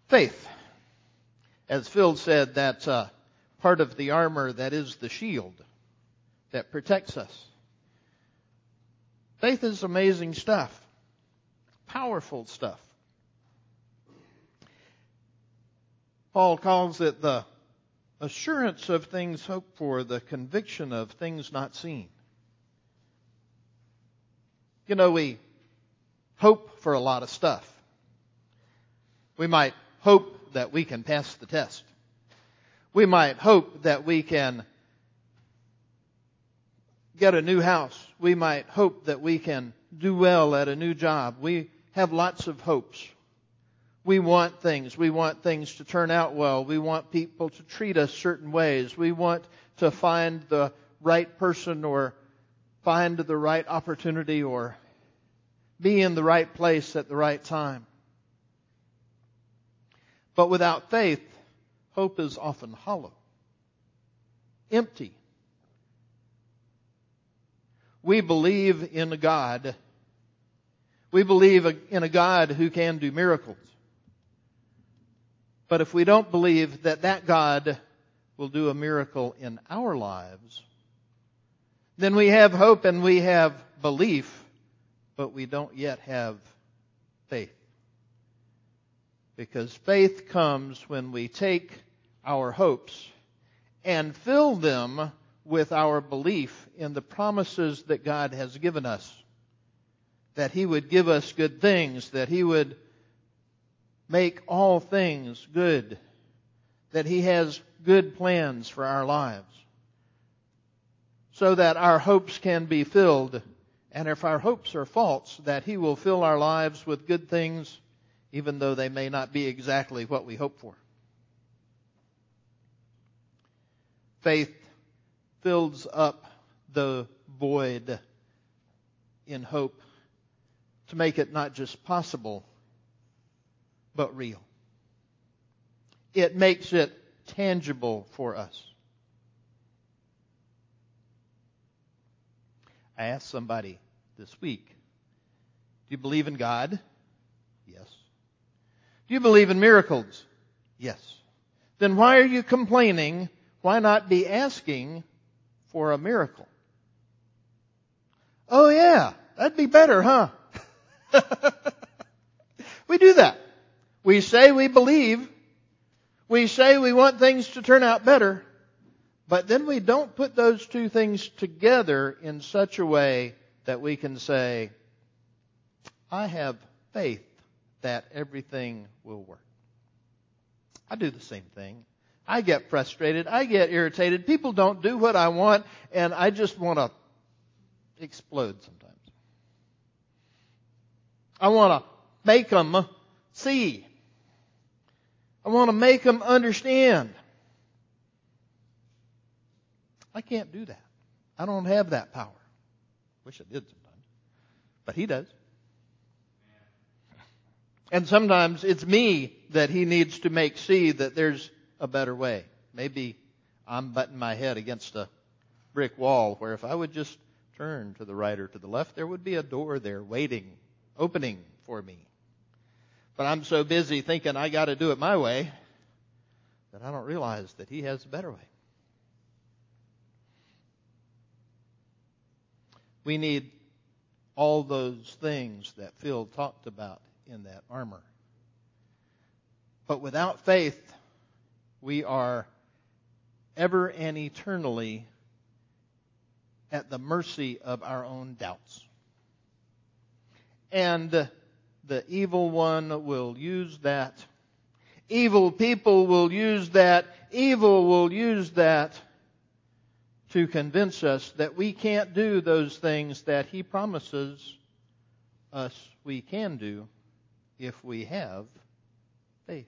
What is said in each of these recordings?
Faith. As Phil said, that's part of the armor that is the shield that protects us. Faith is amazing stuff. Powerful stuff. Paul calls it the assurance of things hoped for, the conviction of things not seen. You know, we hope for a lot of stuff. We might hope that we can pass the test. We might hope that we can get a new house. We might hope that we can do well at a new job. We have lots of hopes. We want things. We want things to turn out well. We want people to treat us certain ways. We want to find the right person or find the right opportunity or be in the right place at the right time. But without faith, hope is often hollow, empty. We believe in a God. We believe in a God who can do miracles. But if we don't believe that that God will do a miracle in our lives, then we have hope and we have belief, but we don't yet have faith. Because faith comes when we take our hopes and fill them with our belief in the promises that God has given us. That He would give us good things, that He would make all things good, that He has good plans for our lives, so that our hopes can be filled, and if our hopes are false, that He will fill our lives with good things, even though they may not be exactly what we hope for. Faith fills up the void in hope to make it not just possible, but real. It makes it tangible for us. I asked somebody this week, do you believe in God? Yes. Do you believe in miracles? Yes. Then why are you complaining? Why not be asking for a miracle? Oh yeah, that'd be better, huh? We do that. We say we believe. We say we want things to turn out better. But then we don't put those two things together in such a way that we can say, I have faith that everything will work. I do the same thing. I get frustrated. I get irritated. People don't do what I want, and I just want to explode sometimes. I want to make them see. I want to make them understand. I can't do that. I don't have that power. Wish I did sometimes. But He does. And sometimes it's me that He needs to make see that there's a better way. Maybe I'm butting my head against a brick wall where if I would just turn to the right or to the left, there would be a door there waiting, opening for me. But I'm so busy thinking I got to do it my way that I don't realize that He has a better way. We need all those things that Phil talked about in that armor. But without faith, we are ever and eternally at the mercy of our own doubts. And the evil one will use that. Evil people will use that. Evil will use that to convince us that we can't do those things that He promises us we can do if we have faith.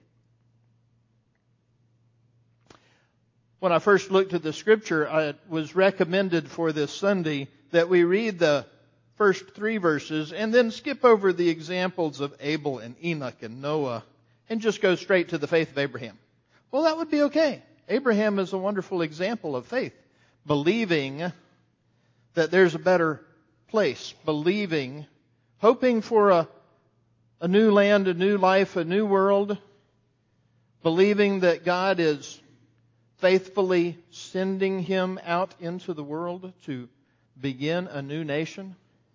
When I first looked at the Scripture, it was recommended for this Sunday that we read the first 3 verses and then skip over the examples of Abel and Enoch and Noah and just go straight to the faith of Abraham. Well, that would be okay. Abraham is a wonderful example of faith. Believing that there's a better place. Believing, hoping for a new land, a new life, a new world. believing that God is faithfully sending him out into the world to begin a new nation.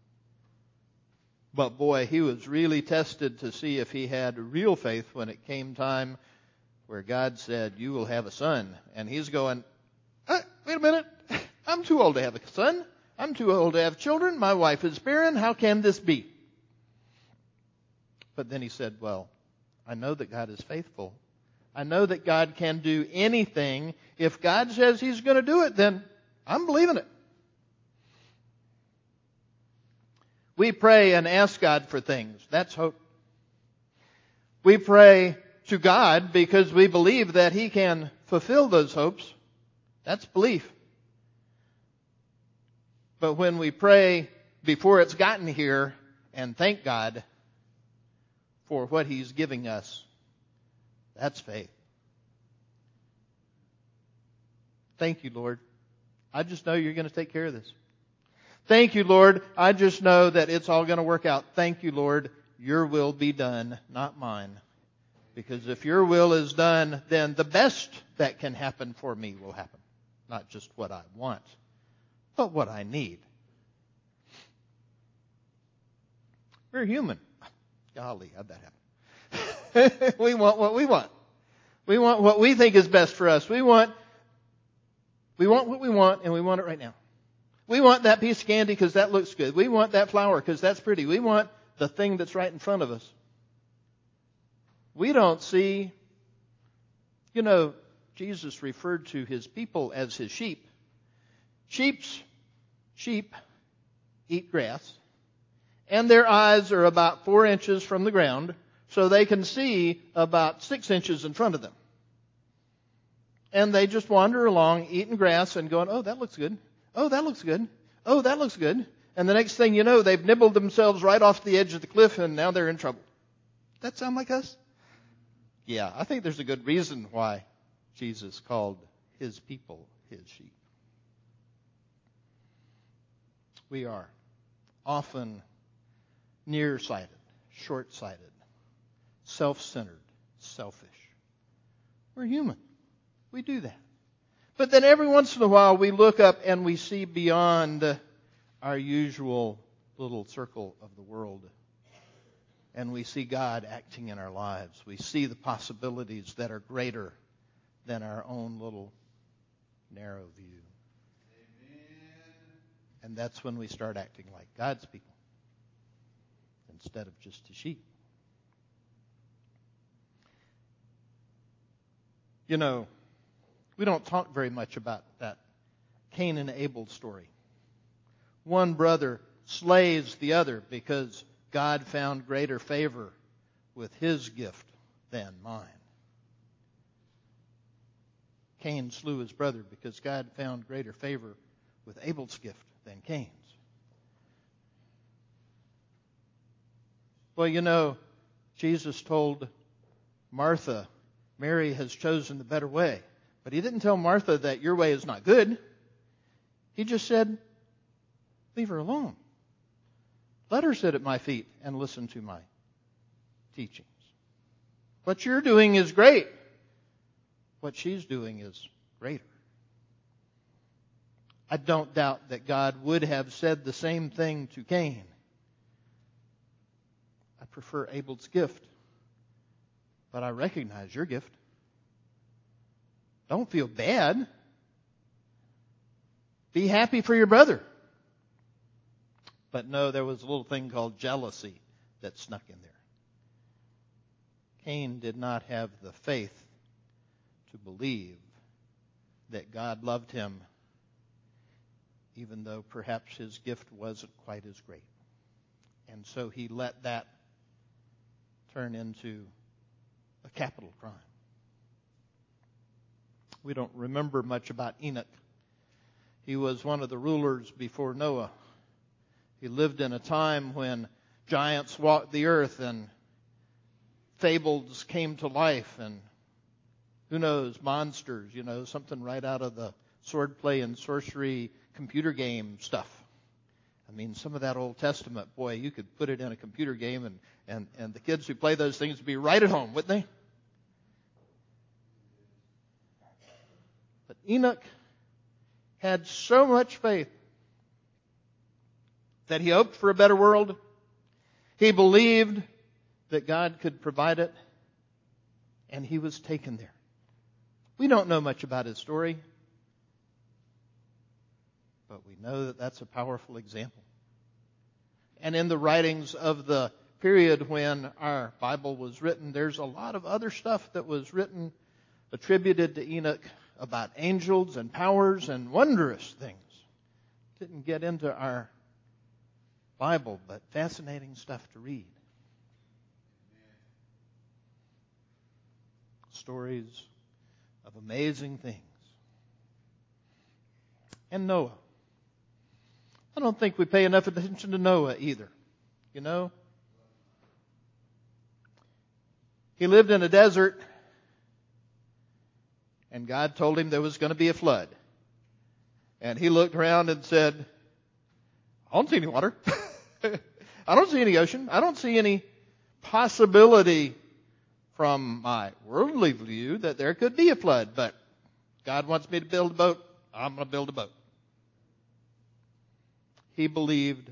But boy, he was really tested to see if he had real faith when it came time where God said, "You will have a son." And he's going, wait a minute, I'm too old to have a son. I'm too old to have children. My wife is barren. How can this be? But then he said, well, I know that God is faithful. I know that God can do anything. If God says he's going to do it, then I'm believing it. We pray and ask God for things. That's hope. We pray to God because we believe that he can fulfill those hopes. That's belief. But when we pray before it's gotten here and thank God for what he's giving us, that's faith. Thank you, Lord. I just know you're going to take care of this. Thank you, Lord. I just know that it's all going to work out. Thank you, Lord. Your will be done, not mine. Because if your will is done, then the best that can happen for me will happen. Not just what I want, but what I need. We're human. Golly, how'd that happen? We want what we want. We want what we think is best for us. We want what we want, and we want it right now. We want that piece of candy because that looks good. We want that flower because that's pretty. We want the thing that's right in front of us. We don't see, Jesus referred to his people as his sheep. Sheep eat grass, and their eyes are about 4 inches from the ground, so they can see about 6 inches in front of them. And they just wander along, eating grass and going, oh, that looks good. Oh, that looks good. Oh, that looks good. And the next thing you know, they've nibbled themselves right off the edge of the cliff, and now they're in trouble. That sound like us? Yeah, I think there's a good reason why Jesus called his people his sheep. We are often nearsighted, short-sighted, self-centered, selfish. We're human. We do that. But then every once in a while we look up and we see beyond our usual little circle of the world. And we see God acting in our lives. We see the possibilities that are greater than our own little narrow view. Amen. And that's when we start acting like God's people instead of just a sheep. We don't talk very much about that Cain and Abel story. One brother slays the other because God found greater favor with his gift than mine. Cain slew his brother because God found greater favor with Abel's gift than Cain's. Well, Jesus told Martha, Mary has chosen the better way. But he didn't tell Martha that your way is not good. He just said, leave her alone. Let her sit at my feet and listen to my teachings. What you're doing is great. What she's doing is greater. I don't doubt that God would have said the same thing to Cain. I prefer Abel's gift, but I recognize your gift. Don't feel bad. Be happy for your brother. But no, there was a little thing called jealousy that snuck in there. Cain did not have the faith to believe that God loved him, even though perhaps his gift wasn't quite as great. And so he let that turn into a capital crime. We don't remember much about Enoch. He was one of the rulers before Noah. He lived in a time when giants walked the earth and fables came to life and who knows, monsters, something right out of the swordplay and sorcery computer game stuff. I mean, some of that Old Testament, boy, you could put it in a computer game and the kids who play those things would be right at home, wouldn't they? Enoch had so much faith that he hoped for a better world. He believed that God could provide it, and he was taken there. We don't know much about his story, but we know that that's a powerful example. And in the writings of the period when our Bible was written, there's a lot of other stuff that was written, attributed to Enoch, about angels and powers and wondrous things. Didn't get into our Bible, but fascinating stuff to read. Stories of amazing things. And Noah. I don't think we pay enough attention to Noah either. You know? He lived in a desert, and God told him there was going to be a flood. And he looked around and said, I don't see any water. I don't see any ocean. I don't see any possibility from my worldly view that there could be a flood. But God wants me to build a boat. I'm going to build a boat. He believed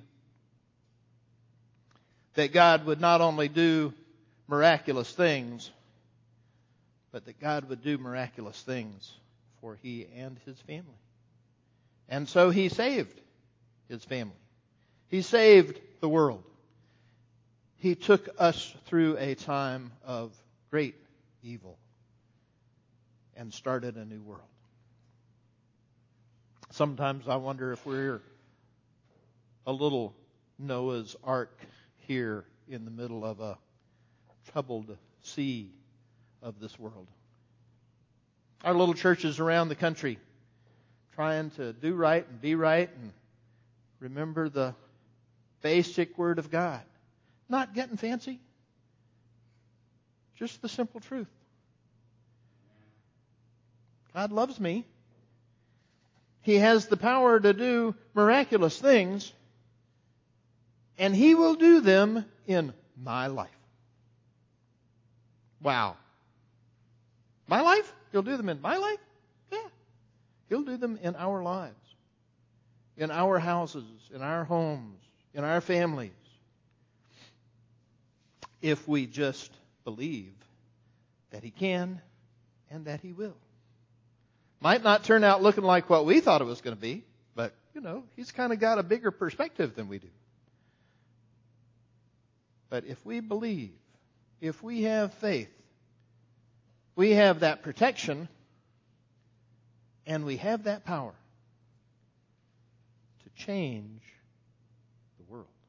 that God would not only do miraculous things, but that God would do miraculous things for he and his family. And so he saved his family. He saved the world. He took us through a time of great evil and started a new world. Sometimes I wonder if we're a little Noah's Ark here in the middle of a troubled sea of this world. Our little churches around the country trying to do right and be right and remember the basic Word of God. Not getting fancy. Just the simple truth. God loves me. He has the power to do miraculous things, and He will do them in my life. Wow. My life? He'll do them in my life? Yeah. He'll do them in our lives, in our houses, in our homes, in our families, if we just believe that He can and that He will. Might not turn out looking like what we thought it was going to be, but, He's kind of got a bigger perspective than we do. But if we believe, if we have faith, we have that protection and we have that power to change the world.